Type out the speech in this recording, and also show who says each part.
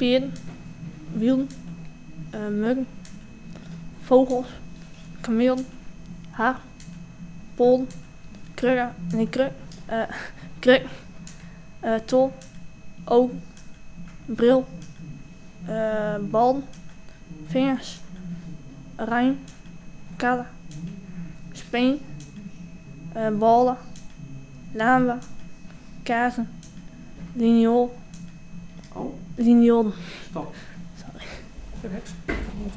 Speaker 1: Pieren, wielen, muggen, vogels, kamelen, haar, polen, kruk, tol, ogen, bril, ballen, vingers, rijm, katten, speen, ballen, lampen, kaarten, liniool,
Speaker 2: Oh,
Speaker 1: liniool.
Speaker 2: stop.
Speaker 1: Sorry.
Speaker 2: Perfect.